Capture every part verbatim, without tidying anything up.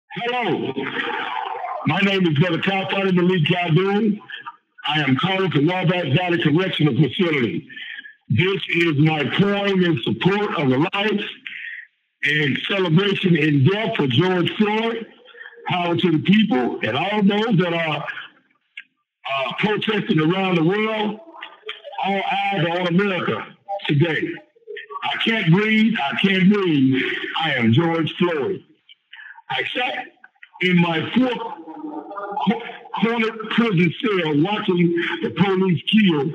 Hello, my name is Brother Khalfani Malik Khaldun. I am calling from Wabash Valley Correctional Facility. This is my poem in support of the life and celebration in death for George Floyd. Power to the people and all those that are uh, protesting around the world. All eyes are on America today. I can't breathe. I can't breathe. I am George Floyd. I sat in my four corner prison cell watching the police kill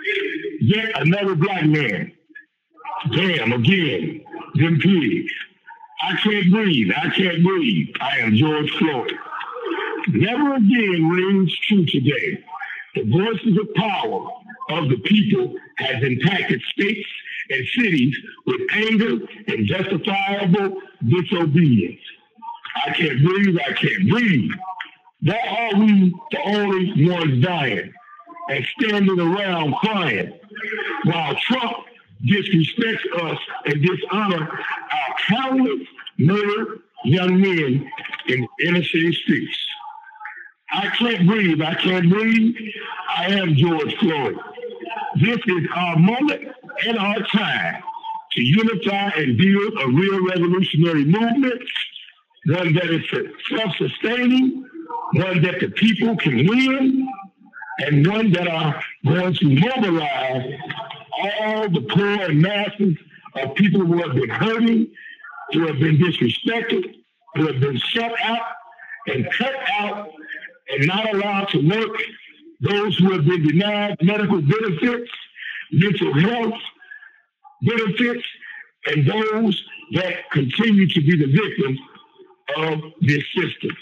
yet another black man. Damn, again, them pigs. I can't breathe. I can't breathe. I am George Floyd. Never again rings true today. The voices of power of the people has impacted states and cities with anger and justifiable disobedience. I can't breathe, I can't breathe. Why are we the only ones dying and standing around crying while Trump disrespects us and dishonor our countless murdered young men in inner city streets? I can't breathe, I can't breathe. I am George Floyd. This is our moment and our time to unify and build a real revolutionary movement, one that is self-sustaining, one that the people can win, and one that are going to mobilize all the poor and masses of people who have been hurting, who have been disrespected, who have been shut out and cut out and not allowed to work, those who have been denied medical benefits, mental health benefits, and those that continue to be the victims of this system.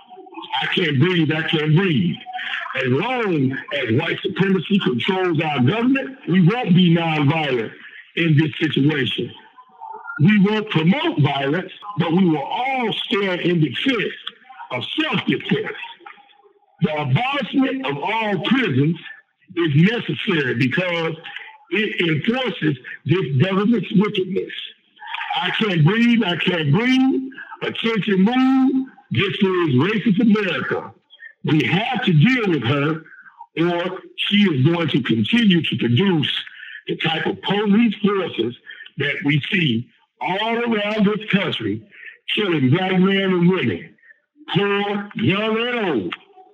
I can't breathe, I can't breathe. As long as white supremacy controls our government, we won't be nonviolent in this situation. We won't promote violence, but we will all stand in defense of self-defense. The abolishment of all prisons is necessary because it enforces this government's wickedness. I can't breathe, I can't breathe. Attention move. This is racist America. We have to deal with her, or she is going to continue to produce the type of police forces that we see all around this country, killing black men and women, poor, young and old.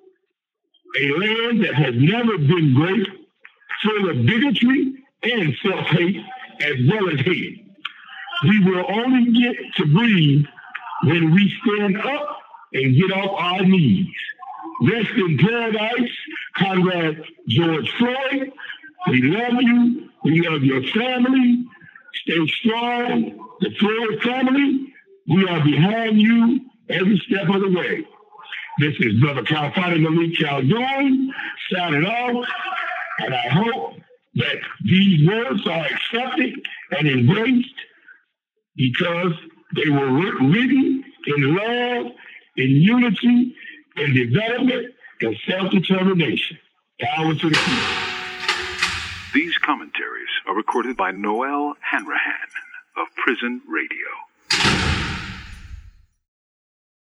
A land that has never been great, full of bigotry and self-hate as well as hate. We will only get to breathe when we stand up and get off our knees. Rest in paradise, Comrade George Floyd. We love you. We love your family. Stay strong. The Floyd family, we are behind you every step of the way. This is Brother Khalfani Malik Khaldun signing off, and I hope that these words are accepted and embraced because they were written in love, in unity, in development, and self-determination. Power to the people. These commentaries are recorded by Noel Hanrahan of Prison Radio.